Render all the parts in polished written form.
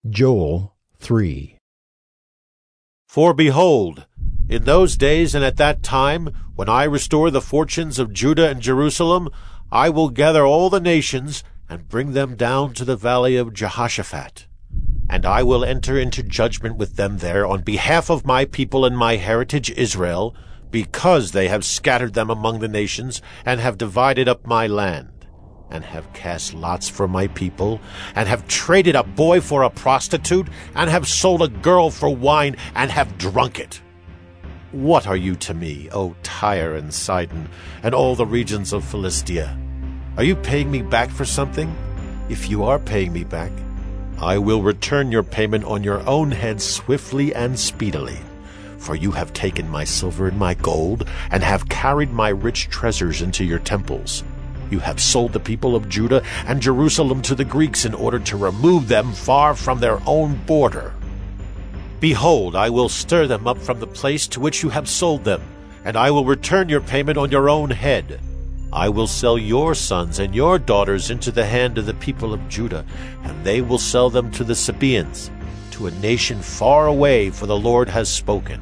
Joel 3. For behold, in those days and at that time, when I restore the fortunes of Judah and Jerusalem, I will gather all the nations and bring them down to the valley of Jehoshaphat. And I will enter into judgment with them there on behalf of my people and my heritage Israel, because they have scattered them among the nations, and have divided up my land, and have cast lots for my people, and have traded a boy for a prostitute, and have sold a girl for wine, and have drunk it. What are you to me, O Tyre and Sidon, and all the regions of Philistia? Are you paying me back for something? If you are paying me back, I will return your payment on your own head swiftly and speedily. For you have taken my silver and my gold, and have carried my rich treasures into your temples. You have sold the people of Judah and Jerusalem to the Greeks in order to remove them far from their own border. Behold, I will stir them up from the place to which you have sold them, and I will return your payment on your own head. I will sell your sons and your daughters into the hand of the people of Judah, and they will sell them to the Sabaeans, to a nation far away, for the Lord has spoken.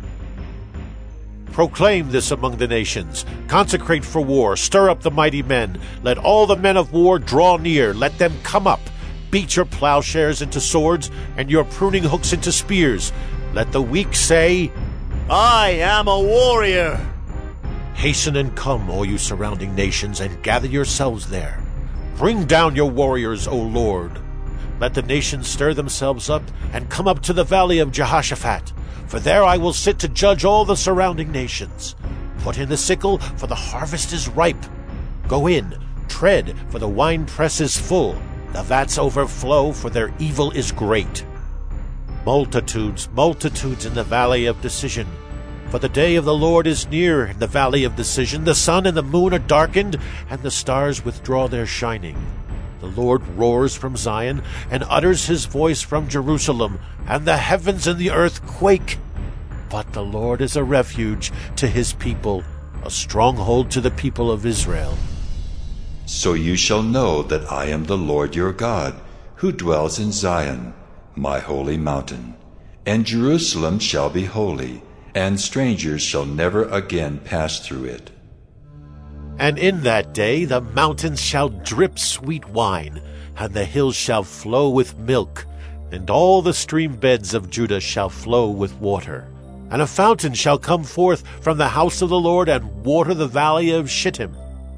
Proclaim this among the nations. Consecrate for war. Stir up the mighty men. Let all the men of war draw near. Let them come up. Beat your plowshares into swords, and your pruning hooks into spears. Let the weak say, I am a warrior. Hasten and come, all you surrounding nations, and gather yourselves there. Bring down your warriors, O Lord. Let the nations stir themselves up, and come up to the valley of Jehoshaphat. For there I will sit to judge all the surrounding nations. Put in the sickle, for the harvest is ripe. Go in, tread, for the winepress is full. The vats overflow, for their evil is great. Multitudes, multitudes in the valley of decision. For the day of the Lord is near in the valley of decision. The sun and the moon are darkened, and the stars withdraw their shining. The Lord roars from Zion, and utters his voice from Jerusalem, and the heavens and the earth quake. But the Lord is a refuge to his people, a stronghold to the people of Israel. So you shall know that I am the Lord your God, who dwells in Zion, my holy mountain. And Jerusalem shall be holy, and strangers shall never again pass through it. And in that day the mountains shall drip sweet wine, and the hills shall flow with milk, and all the stream beds of Judah shall flow with water. And a fountain shall come forth from the house of the Lord, and water the valley of Shittim.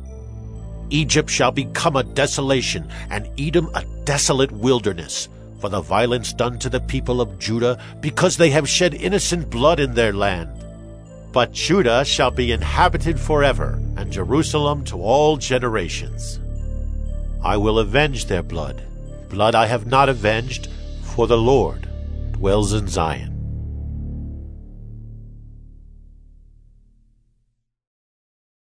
Egypt shall become a desolation, and Edom a desolate wilderness, for the violence done to the people of Judah, because they have shed innocent blood in their land. But Judah shall be inhabited forever, and Jerusalem to all generations. I will avenge their blood. Blood I have not avenged, for the Lord dwells in Zion.